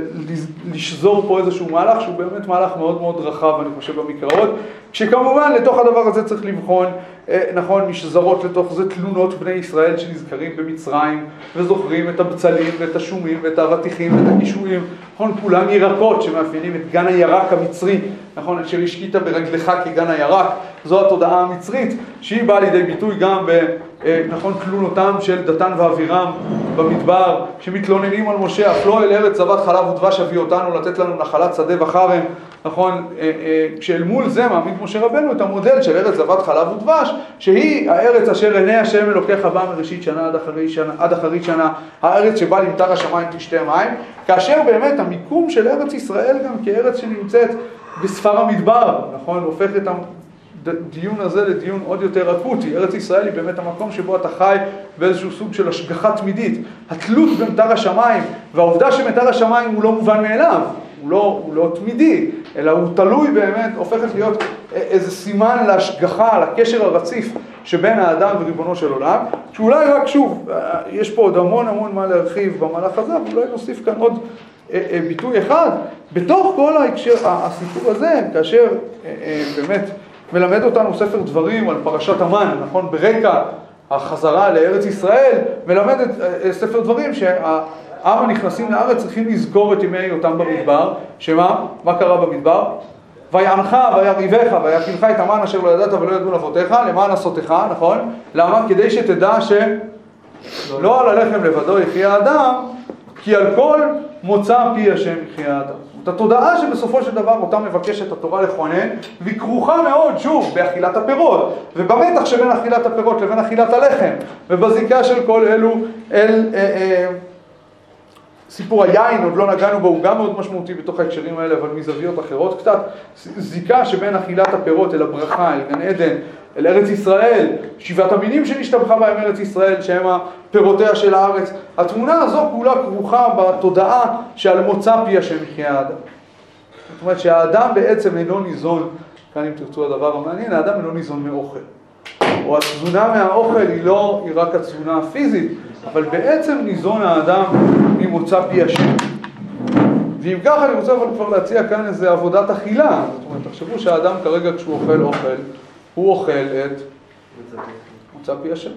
לשזור פה איזשהו מהלך שהוא באמת מהלך מאוד מאוד רחב, אני חושב, במקראות, כשכמובן לתוך הדבר הזה צריך לבחון, נכון, משזרות לתוך זה תלונות בני ישראל שנזכרים במצרים וזוכרים את הבצלים ואת השומים ואת הרתיכים ואת הקישואים, נכון, כולם ירקות שמאפיינים את גן הירק המצרי, נכון, אשר השקית ברגלך כגן הירק, זו התודעה המצרית שהיא באה לידי ביטוי גם ב, נכון, תלונותם של דתן ואבירם במדבר שמתלוננים על משה, אף לא אל ארץ זבת חלב ודבש הביא אותנו לתת לנו נחלת שדה וחרם, נכון, כשאל מול זה מעמיד משה רבנו את המודל של ארץ זבת חלב ודבש, שהיא הארץ אשר עיני השם אלוקיך בא מראשית שנה עד אחרית שנה, עד אחרית שנה, הארץ שבה למטר השמיים תשתה מים, כאשר באמת המיקום של ארץ ישראל גם כארץ שנמצאת בספר המדבר, נכון, הופך את הדיון הזה לדיון עוד יותר אקוטי. ארץ ישראל היא באמת המקום שבו אתה חי באיזשהו סוג של השגחה תמידית. התלות במטר השמיים, והעובדה שמטר השמיים הוא לא מובן מאליו, הוא לא, הוא לא תמידי, אלא הוא תלוי באמת, הופכת להיות איזה סימן להשגחה, לקשר הרציף שבין האדם וריבונו של עולם, שאולי רק שוב, יש פה עוד המון המון מה להרחיב במהלך הזה, ואולי נוסיף כאן עוד ביטוי אחד, בתוך כל ההקשר, הסיפור הזה, כאשר באמת מלמד אותנו ספר דברים על פרשת המן, נכון, ברקע החזרה לארץ ישראל, מלמד את ספר דברים שהעם הנכנסים לארץ צריכים לזכור את ימי אותם במדבר, שמה? מה קרה במדבר? ויענך ויריבך ויאכילך את המן אשר לא ידעת ולא ידעו אבותיך, למען עשותך, נכון? למה? כדי שתדע שלא על הלחם לבדו יחיה האדם, כי על כל מוצא פי השם יחיה האדם. את התודעה שבסופו של דבר אותה מבקשת התורה לכונן, והיא כרוכה מאוד, שוב, באכילת הפירות, ובמתח שבין אכילת הפירות לבין אכילת הלחם, ובזיקה של כל אלו אל... אה, אה, סיפור היין, עוד לא נגענו בו, הוא גם מאוד משמעותי בתוך ההקשרים האלה, אבל מזוויות אחרות קצת, זיקה שבין אכילת הפירות אל הברכה, אל גן עדן, אל ארץ ישראל, שבעת המינים שנשתבחה בהם ארץ ישראל, שהם פירותיה של הארץ. התמונה הזו כולה כרוכה בתודעה שעל מוצא פי השם יחיה האדם. זאת אומרת שהאדם בעצם אינו ניזון, כאן אם תרצו הדבר המעניין, האדם אינו ניזון מאוכל. או התזונה מהאוכל היא לא, היא רק התזונה הפיזית, אבל בעצם ניזון האדם ממוצא פי השם. ואם ככה אני רוצה אבל כבר להציע כאן איזו עבודת אכילה. זאת אומרת, תחשבו שהאדם כרגע כשהוא אוכל אוכל, הוא אוכל את מוצא פי השם.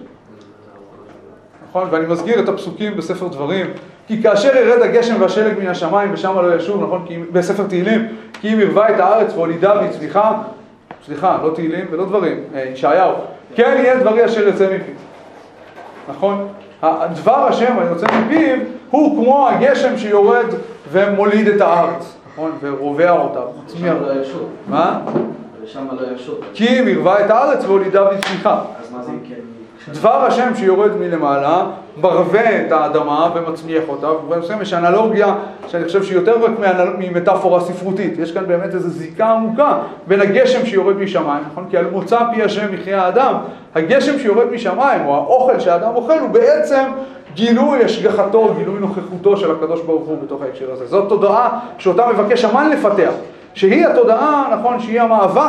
נכון? ואני מסגיר את הפסוקים בספר דברים, כי כאשר ירד הגשם והשלג מן השמיים ושם לא ישוב, נכון? כי בספר תהילים, כי אם ירבה את הארץ והולידה והצמיחה, סליחה, לא תהילים ולא דברים, ישעיהו, כן יהיה דברי אשר יוצא מפיו. נכון? הדבר השם היוצא מפיו הוא כמו הגשם שיורד ומוליד את הארץ, נכון? ורובע אותה, מצמיח. ושם לא ישוב. מה? ושם לא ישוב. כי אם ירבה את הארץ והולידה והצמיחה. אז מה זה אם כן? דבר השם שיורד מלמעלה, מרווה את האדמה ומצמיח אותה, ובנושאים יש אנלוגיה שאני חושב שהיא יותר רק ממטאפורה ספרותית. יש כאן באמת איזו זיקה עמוקה בין הגשם שיורד משמיים, נכון? כי על מוצא פי השם יחיה האדם, הגשם שיורד משמיים, או האוכל שהאדם אוכל, הוא בעצם גילוי השגחתו, גילוי נוכחותו של הקדוש ברוך הוא בתוך ההקשר הזה. זאת תודעה שאותה מבקש המן לפתח, שהיא התודעה, נכון, שהיא המאבק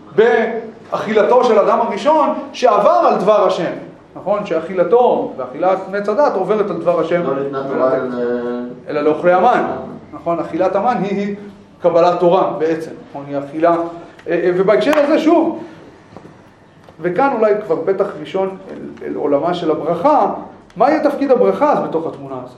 באכילתו של אדם הראשון שעבר על דבר השם, נכון, שאכילתו ואכילת עץ הדת עוברת על דבר השם, לא ניתנה תורה אלא לאוכלי המן, נכון, אכילת המן היא, היא קבלת תורה בעצם, נכון, היא אכילה, ובהקשר הזה שוב, וכאן אולי כבר פתח ראשון אל, אל עולמה של הברכה, מה יהיה תפקיד הברכה אז בתוך התמונה הזאת?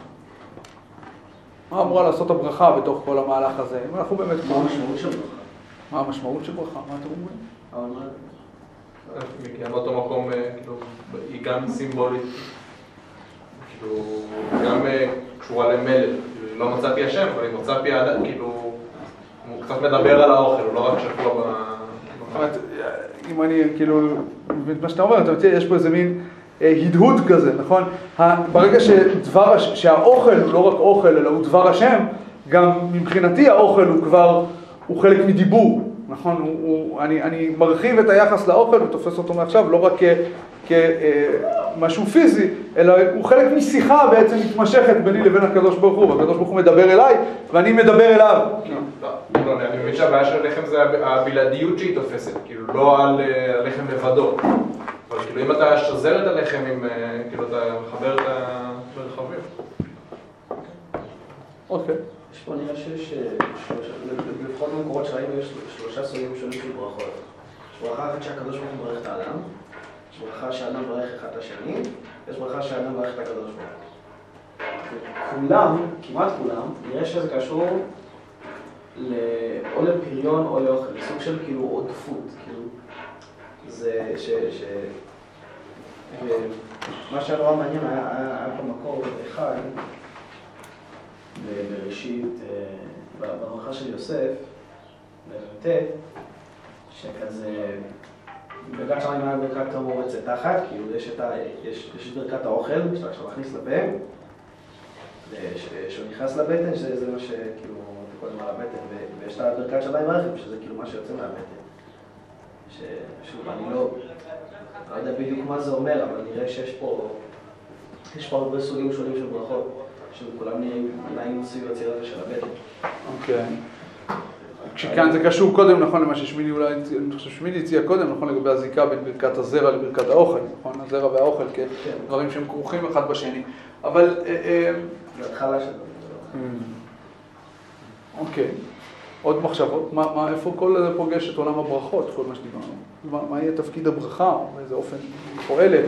מה אמורה לעשות הברכה בתוך כל המהלך הזה? אם אנחנו באמת... מה המשמעות של ברכה? מה המשמעות של ברכה? מה אתם אומרים? אבל מה? מגיעה באותו מקום, כאילו, היא גם סימבולית, כאילו, גם קשורה למלך, כאילו, לא מצא פי השם, אבל היא מצא פי האדם, כאילו, הוא קצת מדבר על האוכל, הוא לא רק שקוע ב... זאת אומרת, אם אני, כאילו, מה שאתה אומר, אתה מציע, יש פה איזה מין הדהוד כזה, נכון? ברגע שדבר, שהאוכל הוא לא רק אוכל, אלא הוא דבר השם, גם מבחינתי האוכל הוא כבר, הוא חלק מדיבור, נכון? הוא, הוא, אני, אני מרחיב את היחס לאוכל ותופס אותו מעכשיו לא רק כמשהו פיזי, אלא הוא חלק משיחה בעצם מתמשכת ביני לבין הקדוש ברוך הוא, והקדוש ברוך הוא מדבר אליי ואני מדבר אליו. לא, אני מבין שהבעיה של הלחם זה הבלעדיות שהיא תופסת, כאילו לא על הלחם לבדו. אבל כאילו אם אתה שוזר את הלחם, כאילו אתה מחבר את המרחבים. אוקיי. יש פה נראה שיש, לפחות במקורות שראינו יש שלושה סוגים שונים של ברכות. יש ברכה אחת שהקדוש ברוך הוא מברך את האדם, יש ברכה שהאדם מברך אחד את השני, יש ברכה שהאדם מברך את הקדוש ברוך הוא. כולם, כמעט כולם, נראה שזה קשור או לפריון או לאוכל, סוג של כאילו עודפות, כאילו זה ש... ש... מה שנורא מעניין היה פה מקור אחד בראשית, בברכה של יוסף, בבית, שכזה, ברכת שמיים היה ברכת המורצת תחת, כאילו יש את ה... יש, יש ברכת האוכל, שאתה עכשיו מכניס לפה, שהוא נכנס לבטן, שזה מה שכאילו, קודם על הבטן, ויש את הברכת שמיים הרכב, שזה כאילו מה שיוצא מהבטן. ששוב, אני לא, לא יודע בדיוק מה זה אומר, אבל נראה שיש פה, יש פה הרבה סוגים שונים של ברכות. שכולם נראים סביב הציר הזה של הבטן. אוקיי. כשכאן זה קשור קודם, נכון, למה ששמיני אולי, אני חושב ששמיני הציע קודם, נכון, לגבי הזיקה בין ברכת הזרע לברכת האוכל, נכון? הזרע והאוכל, כן? דברים שהם כרוכים אחד בשני. אבל... זה התחלה של זה. אוקיי. עוד מחשבות? איפה כל זה פוגש את עולם הברכות, כל מה שדיברנו? מה יהיה תפקיד הברכה? באיזה אופן היא פועלת?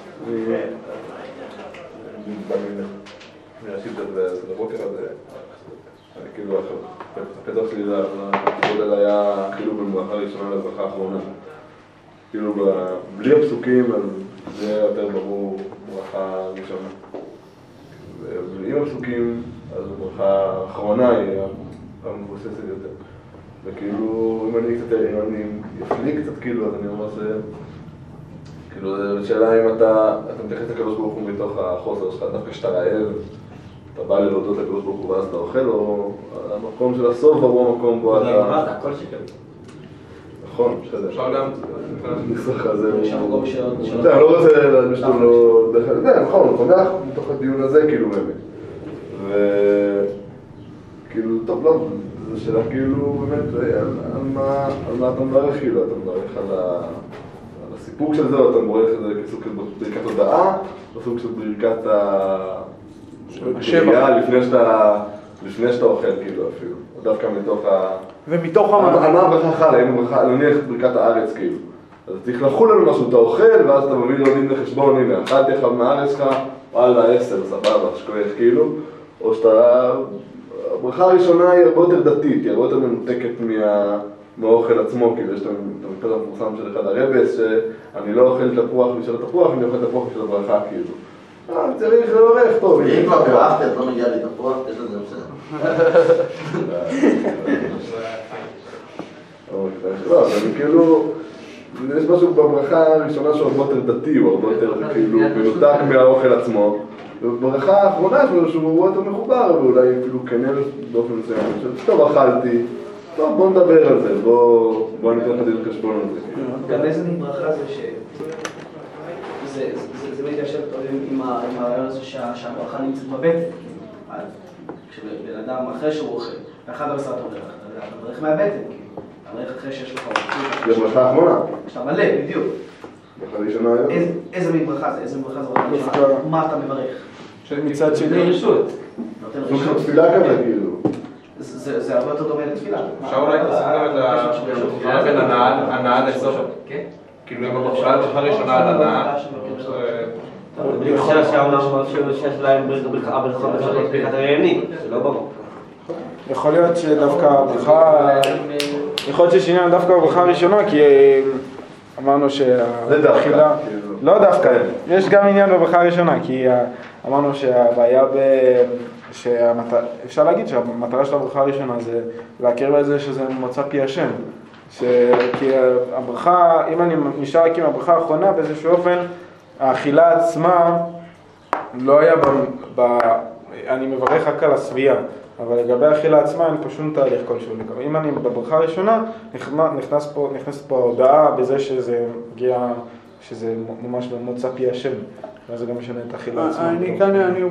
אני ראשית את הבוקר הזה, כאילו הפתח שלי לכבוד היה כאילו במברכה ראשונה לברכה האחרונה. כאילו בלי הפסוקים, אז זה יותר ברור ברכה ראשונה. ועם הפסוקים, אז הברכה האחרונה היא המבוססת יותר. וכאילו, אם אני קצת, אם אני אפליק קצת כאילו, אז אני אומר ש... כאילו, זו שאלה אם אתה, אתה מתייחס לקדוש ברוך הוא מתוך החוסר שלך, דווקא כשאתה רעב, אתה בא ללהודות לקדוש ברוך הוא ואז אתה אוכל, או המקום של הסוף הוא המקום בו אתה... זה אמרת, הכל שכן. נכון, בסדר. אפשר גם... נסח הזה... יש שם מקום של... אני לא רוצה להדמיש אותו לא... זה, נכון, הוא פוגח מתוך הדיון הזה, כאילו, באמת. וכאילו, טוב, לא, זו שאלה כאילו, באמת, על מה אתה מברך, כאילו, אתה מברך על ה... הסיפוק של זה, או אתה מברך את זה כסוג של ברכת הודעה, או סוג של ברכת הקריאה לפני שאתה, לפני שאתה אוכל, כאילו, אפילו. או דווקא מתוך ה... ומתוך המדע. על מה הברכה חלה, היינו נניח ברכת הארץ, כאילו. אז צריך לחול לנו משהו, אתה אוכל, ואז אתה מביא לעולים לחשבון, הנה, אכלתי לך מהארץ שלך, וואלה, עשר, סבבה, שכוח, כאילו. או שאתה... הברכה הראשונה היא הרבה יותר דתית, היא הרבה יותר מנותקת מה... מהאוכל עצמו, כאילו יש את המפת המפורסם של אחד הרבס, שאני לא אוכל תפוח בשביל התפוח, אני אוכל תפוח בשביל הברכה, כאילו. אה, צריך לברך, טוב. ואם כבר ברכתי, את לא מגיעה לי תפוח, יש לזה בסדר. לא, אבל כאילו, יש משהו בברכה הראשונה שהוא הרבה יותר דתי, הוא הרבה יותר כאילו מנותק מהאוכל עצמו. ובברכה האחרונה שלו שהוא הרבה יותר מחובר, ואולי אפילו כנראה באופן מסוים. טוב, אכלתי. טוב, בוא נדבר על זה, בוא, בוא ניתן לך דין חשבון על זה. גם איזה מין ברכה זה ש... זה, זה, זה מתיישב עם הרעיון הזה שהברכה נמצאת בבטן. כשבן אדם אחרי שהוא אוכל, ואחד המסע אתה אומר, אתה מברך מהבטן, אתה מברך אחרי שיש לך אוכל. זה ברכה האחרונה. כשאתה מלא, בדיוק. ברכה ראשונה היום. איזה מין ברכה זה? איזה מין ברכה זה ברכה ראשונה? מה אתה מברך? מצד שני רשות. נותן סוג של רשות. תפילה כזה, כאילו. זה הרבה יותר דומה לתפילה. אפשר אולי תשים גם את ההבחנה בין הנאה לסוף. כאילו אם הברכה הראשונה על הנאה. אני חושב שהעולם שיש להם ברכה בסוף ברכת העניינים, זה לא ברור. יכול להיות שדווקא הברכה, יכול להיות שיש עניין דווקא בברכה הראשונה, כי אמרנו שהאכילה, לא דווקא, יש גם עניין בברכה הראשונה, כי אמרנו שהבעיה ב... שאפשר להגיד שהמטרה של הברכה הראשונה זה להכיר בזה שזה מוצא פי השם. כי הברכה, אם אני נשאר רק עם הברכה האחרונה, באיזשהו אופן, האכילה עצמה לא היה ב... ב אני מברך רק על הסבייה, אבל לגבי האכילה עצמה אין פה שום תהליך כלשהו. אם אני בברכה הראשונה, נכנס פה, נכנסת פה ההודעה בזה שזה מגיע, שזה ממש במוצא פי השם, ואז זה גם משנה את האכילה עצמה. אני כאן, אני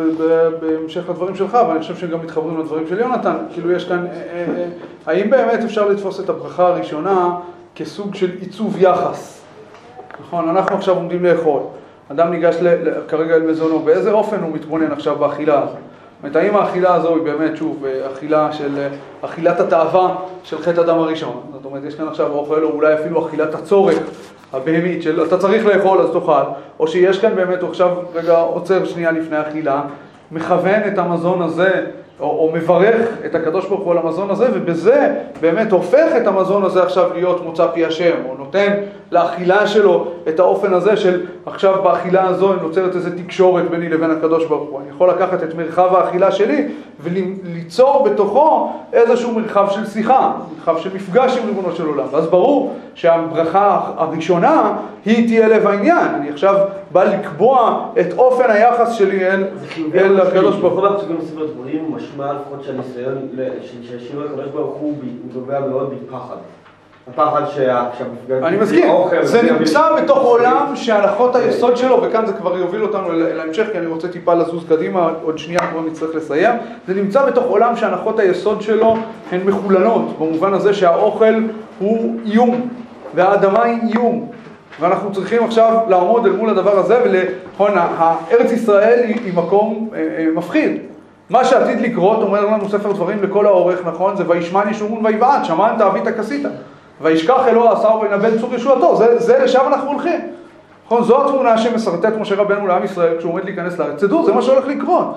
בהמשך לדברים שלך, אבל אני חושב שגם מתחברים לדברים של יונתן, כאילו יש כאן, האם באמת אפשר לתפוס את הברכה הראשונה כסוג של עיצוב יחס? נכון, אנחנו עכשיו עומדים לאכול. אדם ניגש כרגע אל מזונו, באיזה אופן הוא מתבונן עכשיו באכילה הזו? זאת אומרת, האם האכילה הזו היא באמת, שוב, אכילה של, אכילת התאווה של חטא אדם הראשון? זאת אומרת, יש כאן עכשיו אוכל, או אולי אפילו אכילת הצורך הבהמית של אתה צריך לאכול אז תאכל, או שיש כאן באמת, הוא עכשיו רגע עוצר שנייה לפני האכילה, מכוון את המזון הזה, או, או מברך את הקדוש ברוך הוא על המזון הזה, ובזה באמת הופך את המזון הזה עכשיו להיות מוצא פי השם, או נותן לאכילה שלו את האופן הזה של עכשיו באכילה הזו נוצרת איזו תקשורת ביני לבין הקדוש ברוך הוא. אני יכול לקחת את מרחב האכילה שלי וליצור בתוכו איזשהו מרחב של שיחה, מרחב של מפגש עם ריבונו של עולם. ואז ברור שהברכה הראשונה היא תהיה לב העניין. אני עכשיו בא לקבוע את אופן היחס שלי אל, אל הקדוש ברוך הוא. בכל הפסוקים בספר דברים משמע לפחות שהניסיון שהשאיר הקדוש ברוך הוא גובע מאוד בפחד. הפחד שהמפגש... אני מסכים, זה נמצא בתוך עולם שהלכות היסוד שלו, וכאן זה כבר יוביל אותנו להמשך, כי אני רוצה טיפה לזוז קדימה, עוד שנייה כבר נצטרך לסיים, זה נמצא בתוך עולם שהלכות היסוד שלו הן מחולנות, במובן הזה שהאוכל הוא איום, והאדמה היא איום, ואנחנו צריכים עכשיו לעמוד אל מול הדבר הזה, ולכון, הארץ ישראל היא, היא מקום אה, אה, מפחיד. מה שעתיד לקרות, אומר לנו ספר דברים לכל האורך, נכון, זה וישמן ישורון ויבעט, שמען תאבית כסית. וישכח אלוה עשה וינבא צור ישועתו, זה, זה לשם אנחנו הולכים. נכון, זו התמונה שמסרטט משה רבנו לעם ישראל כשהוא עומד להיכנס לארץ. תדעו, זה מה שהולך לקרות.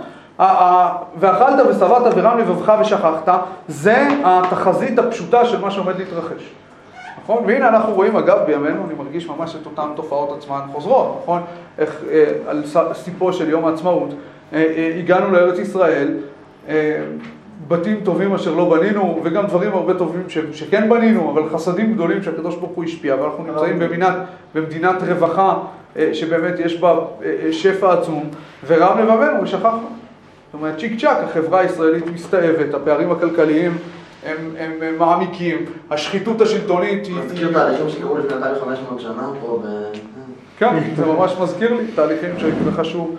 ואכלת ושבעת ורם לבבך ושכחת, זה התחזית הפשוטה של מה שעומד להתרחש. נכון? והנה אנחנו רואים, אגב, בימינו, אני מרגיש ממש את אותן תופעות עצמן חוזרות, נכון? איך אה, על סיפו של יום העצמאות, אה, אה, הגענו לארץ ישראל, אה, בתים טובים אשר לא בנינו, וגם דברים הרבה טובים ש, שכן בנינו, אבל חסדים גדולים שהקדוש ברוך הוא השפיע, ואנחנו נמצאים במדינת, במדינת רווחה, אה, שבאמת יש בה אה, שפע עצום, ורם לבבנו ושכחנו. זאת אומרת, צ'יק צ'ק, החברה הישראלית מסתאבת, הפערים הכלכליים, הם, הם, הם מעמיקים, השחיתות השלטונית היא... מזכיר תהליכים שקראו לפני אלפיים וחמש מאות שנה פה ב... כן, זה ממש מזכיר לי, תהליכים שהתרחשו.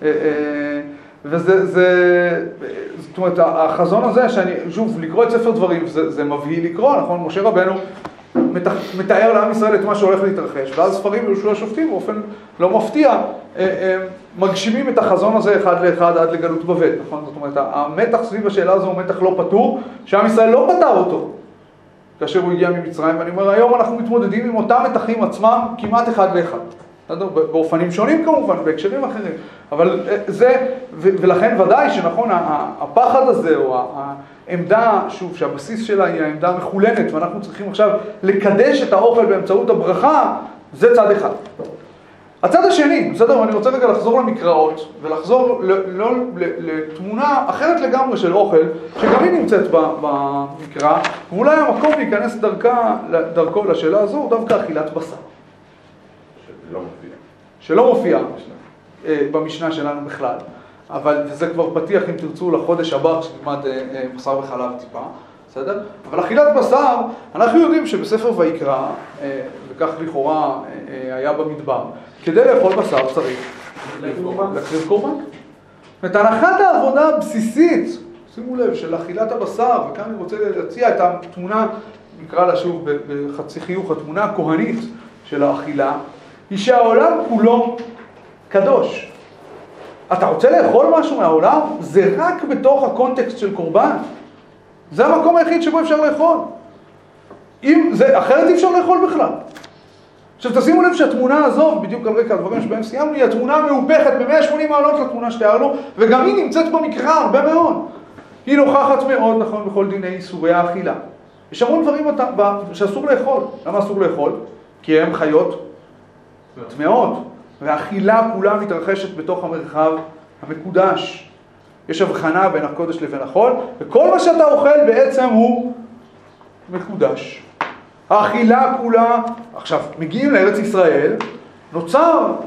וזה, זה, זאת אומרת, החזון הזה, שאני, שוב, לקרוא את ספר דברים, זה, זה מבהיל לקרוא, נכון? משה רבנו מתאר לעם ישראל את מה שהולך להתרחש, ואז ספרים יהושע השופטים באופן לא מפתיע, מגשימים את החזון הזה אחד לאחד עד לגלות בבל, נכון? זאת אומרת, המתח סביב השאלה הזו הוא מתח לא פתור, שעם ישראל לא פתר אותו, כאשר הוא הגיע ממצרים, ואני אומר, היום אנחנו מתמודדים עם אותם מתחים עצמם כמעט אחד לאחד. באופנים שונים כמובן, בהקשרים אחרים, אבל זה, ולכן ודאי שנכון, הפחד הזה, או העמדה, שוב, שהבסיס שלה היא העמדה המחולנת, ואנחנו צריכים עכשיו לקדש את האוכל באמצעות הברכה, זה צד אחד. הצד השני, בסדר, אני רוצה רגע לחזור למקראות, ולחזור לא לתמונה אחרת לגמרי של אוכל, שגם היא נמצאת במקרא, ואולי המקום להיכנס דרכה, דרכו לשאלה הזו, הוא דווקא אכילת בשר. שלא מופיע. שלא מופיע במשנה שלנו בכלל, אבל זה כבר פתיח אם תרצו לחודש הבא כשנלמד בשר וחלב טיפה, בסדר? אבל אכילת בשר, אנחנו יודעים שבספר ויקרא, וכך לכאורה היה במדבר, כדי לאכול בשר צריך להקריב קורבן. את הנחת העבודה הבסיסית, שימו לב, של אכילת הבשר, וכאן אני רוצה להציע את התמונה, נקרא לה שוב בחצי חיוך, התמונה הכהנית של האכילה, היא שהעולם כולו קדוש. אתה רוצה לאכול משהו מהעולם? זה רק בתוך הקונטקסט של קורבן. זה המקום היחיד שבו אפשר לאכול. אם זה, אחרת אי אפשר לאכול בכלל. עכשיו תשימו לב שהתמונה הזו, בדיוק על רקע הדברים שבהם סיימנו, היא התמונה מאופכת ב-מאה ושמונים מעלות לתמונה שתיארנו, וגם היא נמצאת במקרא הרבה מאוד. היא נוכחת מאוד, נכון, בכל דיני איסורי האכילה. יש המון דברים שאסור לאכול. למה אסור לאכול? כי הם חיות טמאות, והאכילה כולה מתרחשת בתוך המרחב המקודש. יש הבחנה בין הקודש לבין החול, וכל מה שאתה אוכל בעצם הוא מקודש. האכילה כולה, עכשיו, מגיעים לארץ ישראל, נוצר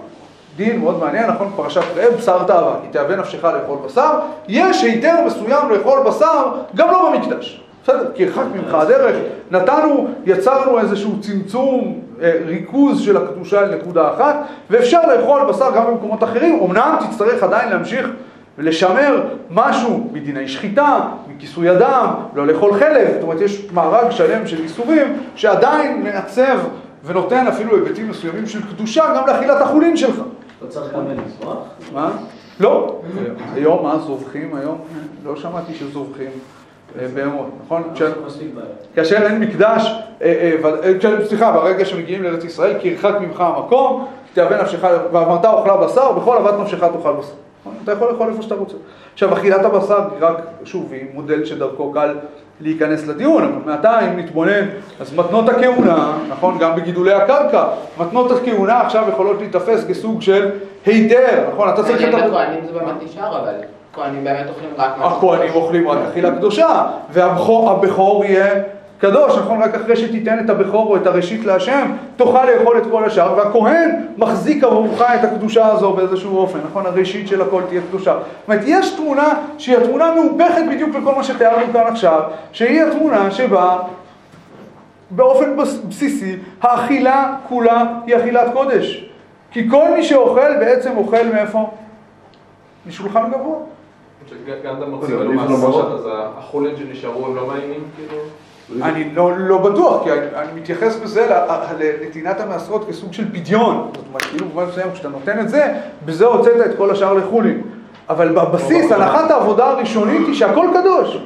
דין מאוד מעניין, נכון? פרשת רעב, בשר תאווה, כי תאווה נפשך לאכול בשר, יש היתר מסוים לאכול בשר, גם לא במקדש. בסדר, כי הרחק ממך הדרך, נתנו, יצרנו איזשהו צמצום, ריכוז של הקדושה לנקודה אחת, ואפשר לאכול בשר גם במקומות אחרים, אמנם תצטרך עדיין להמשיך ולשמר משהו מדיני שחיטה, מכיסוי אדם, לא לאכול חלב, זאת אומרת יש מארג שלם של איסורים שעדיין מעצב ונותן אפילו היבטים מסוימים של קדושה גם לאכילת החולין שלך. לא צריך גם לזבוח? מה? לא. היום מה זובחים? היום לא שמעתי שזובחים בהמות, נכון? כאשר אין מקדש, סליחה, ברגע שמגיעים לארץ ישראל, כי ירחק ממך המקום, תאווה נפשך, ואמרת אוכלה בשר, בכל אהבת נפשך תאכל בשר. אתה יכול לאכול איפה שאתה רוצה. עכשיו, אכילת הבשר היא רק, שוב, היא מודל שדרכו קל להיכנס לדיון, אבל מעתה אם נתבונן, אז מתנות הכהונה, נכון, גם בגידולי הקרקע, מתנות הכהונה עכשיו יכולות להתאפס כסוג של היתר, נכון, אתה צריך את... הכהנים זה באמת נשאר, אבל הכהנים באמת אוכלים רק... הכהנים אוכלים רק אכילה קדושה, והבכור יהיה קדוש, נכון, רק אחרי שתיתן את הבכור או את הראשית להשם, תוכל לאכול את כל השאר, והכהן מחזיק עבורך את הקדושה הזו באיזשהו אופן, נכון, הראשית של הכל תהיה קדושה. זאת אומרת, יש תמונה שהיא התמונה מהופכת בדיוק לכל מה שתיארנו כאן עכשיו, שהיא התמונה שבה באופן בסיסי, האכילה כולה היא אכילת קודש. כי כל מי שאוכל בעצם אוכל מאיפה? משולחן גבוה. גם אתה מוציא לנו מהסרות, אז החולין שנשארו הם לא מעניינים כאילו? אני לא, לא בטוח, כי אני, אני מתייחס בזה לנתינת המעשרות כסוג של פדיון. זאת אומרת, כאילו במובן מסוים, כשאתה נותן את זה, בזה הוצאת את כל השאר לחולין. אבל בבסיס, הנחת העבודה הראשונית היא שהכל קדוש.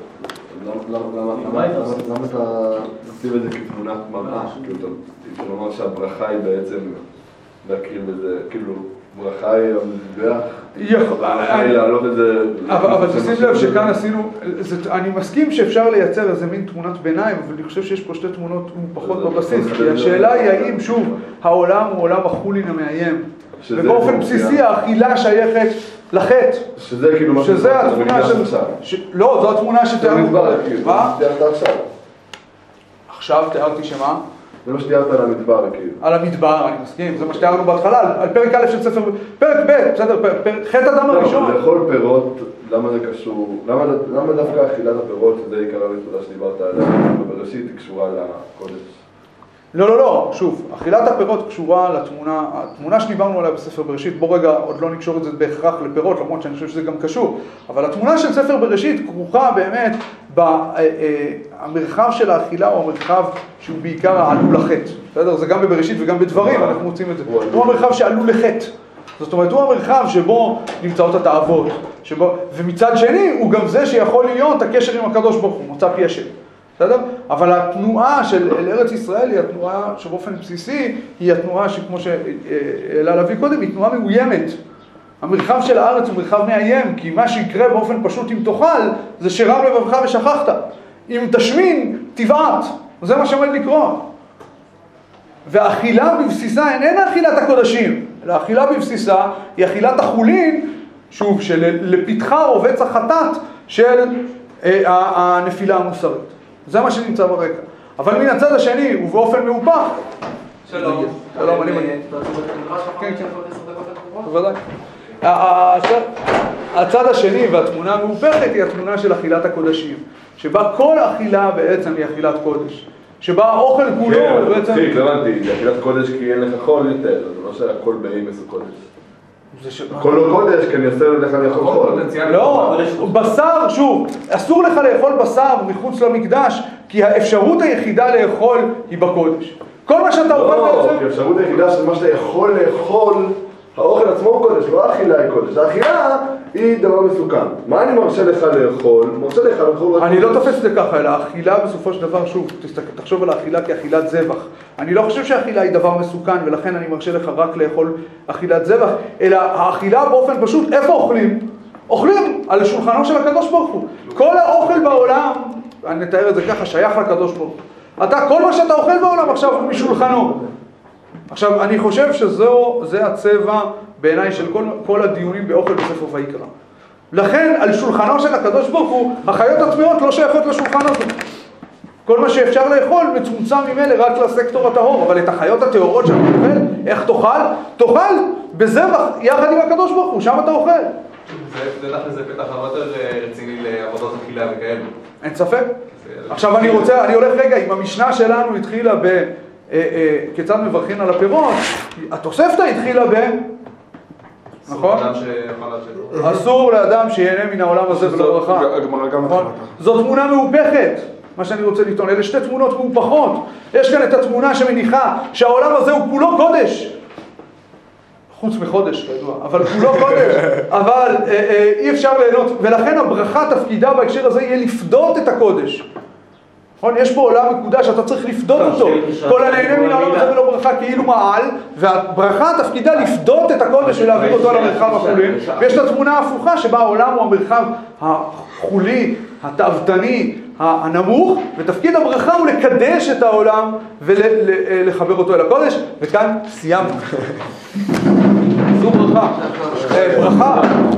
למה אתה מציב את זה כתמונת מראה? כאילו, אתה אומר שהברכה היא בעצם להכיר בזה, כאילו... ברכה היא המזבח, ברכה היא להעלות את זה... אבל תשים לב שכאן עשינו, אני מסכים שאפשר לייצר איזה מין תמונת ביניים, אבל אני חושב שיש פה שתי תמונות פחות בבסיס, כי השאלה היא האם שוב העולם הוא עולם החולין המאיים, ובאופן בסיסי האכילה שייכת לחטא, שזה כאילו מה שזה התמונה של... לא, זו התמונה שתיארנו... מה? תיארת עכשיו. עכשיו תיארתי שמה? זה מה שתיארת על המדבר, כאילו. על המדבר, אני מסכים, זה מה שתיארנו בהתחלה, על פרק א' של ספר, פרק ב', בסדר, חטא אדם הראשון. לאכול פירות, למה זה קשור, למה דווקא אכילת הפירות, שזה עיקר הנקודה שדיברת עליה, בראשית היא קשורה לקודש? לא, לא, לא, שוב, אכילת הפירות קשורה לתמונה, התמונה שדיברנו עליה בספר בראשית, בוא רגע, עוד לא נקשור את זה בהכרח לפירות, למרות שאני חושב שזה גם קשור, אבל התמונה של ספר בראשית כרוכה באמת במרחב של האכילה, הוא המרחב שהוא בעיקר העלול לחטא, בסדר? זה גם בבראשית וגם בדברים, אנחנו מוצאים את זה. הוא המרחב שעלול לחטא. זאת אומרת, הוא המרחב שבו נמצאות התאוות, שבו, ומצד שני, הוא גם זה שיכול להיות הקשר עם הקדוש ברוך הוא, מוצא פי השם. בסדר? אבל התנועה של אל ארץ ישראל היא התנועה שבאופן בסיסי, היא התנועה שכמו שאלה להביא קודם, היא תנועה מאוימת. המרחב של הארץ הוא מרחב מאיים, כי מה שיקרה באופן פשוט אם תאכל, זה שרם לבבך ושכחת. אם תשמין, תבעט. זה מה שעומד לקרות. והאכילה בבסיסה איננה אכילת הקודשים, אלא האכילה בבסיסה היא אכילת החולין, שוב, שלפתחה רובץ החטאת של אה, הנפילה המוסרית. זה מה שנמצא ברקע. אבל מן הצד השני, ובאופן מהופך... שלום. שלום, אני מגיע. כן, כן. בוודאי. הצד השני והתמונה המהופכת היא התמונה של אכילת הקודשים, שבה כל אכילה בעצם היא אכילת קודש. שבה האוכל כולו כן, בעצם... כן, התכוונתי, זה אכילת קודש כי אין לך חול יותר, זה לא שהכל באימס הוא קודש. הכל לא קודש, כי אני אעשה לך לאכול חול. לא, בשר, שוב, אסור לך לאכול בשר מחוץ למקדש, כי האפשרות היחידה לאכול היא בקודש. כל מה שאתה אוכל בעצם... לא, כי האפשרות היחידה של מה שאתה יכול לאכול, האוכל עצמו הוא קודש, לא האכילה היא קודש. האכילה היא דבר מסוכן. מה אני מרשה לך לאכול? מרשה לך לאכול... אני לא תופס את זה ככה, אלא האכילה בסופו של דבר, שוב, תחשוב על האכילה כאכילת זבח. אני לא חושב שהאכילה היא דבר מסוכן, ולכן אני מרשה לך רק לאכול אכילת זבח, אלא האכילה באופן פשוט, איפה אוכלים? אוכלים על שולחנו של הקדוש ברוך הוא. כל האוכל בעולם, אני אתאר את זה ככה, שייך לקדוש ברוך הוא. אתה, כל מה שאתה אוכל בעולם עכשיו הוא משולחנו. עכשיו, אני חושב שזה הצבע בעיניי של כל, כל הדיונים באוכל בספר ויקרא. לכן, על שולחנו של הקדוש ברוך הוא, החיות הטמאות לא שייכות לשולחן הזה. כל מה שאפשר לאכול מצומצם ממילא רק לסקטור הטהור, אבל את החיות הטהורות שאתה אוכל, איך תאכל? תאכל בזה יחד עם הקדוש ברוך הוא, שם אתה אוכל. זה דווקא זה פתח הרבה יותר רציני לעבודות אכילה וכאלו. אין ספק. עכשיו אני רוצה, אני הולך רגע, אם המשנה שלנו התחילה ב... כיצד מברכים על הפירות, התוספתא התחילה ב... נכון? אסור לאדם שיהנה מן העולם הזה ולא ברכה. זו תמונה מהופכת, מה שאני רוצה לטעון. אלה שתי תמונות מהופכות. יש כאן את התמונה שמניחה שהעולם הזה הוא כולו קודש. חוץ מחודש, כידוע, אבל כולו קודש. אבל אי אפשר ליהנות, ולכן הברכה תפקידה בהקשר הזה יהיה לפדות את הקודש. נכון? יש פה עולם מקודש שאתה צריך לפדות אותו. כל הנהנה מן העולם הזה ולא ברכה כאילו מעל, והברכה תפקידה לפדות את הקודש ולהעביר אותו למרחב החולי. ויש את התמונה ההפוכה שבה העולם הוא המרחב החולי, התאוותני, הנמוך, ותפקיד הברכה הוא לקדש את העולם ולחבר אותו אל הקודש, וכאן סיימנו. זו ברכה. ברכה.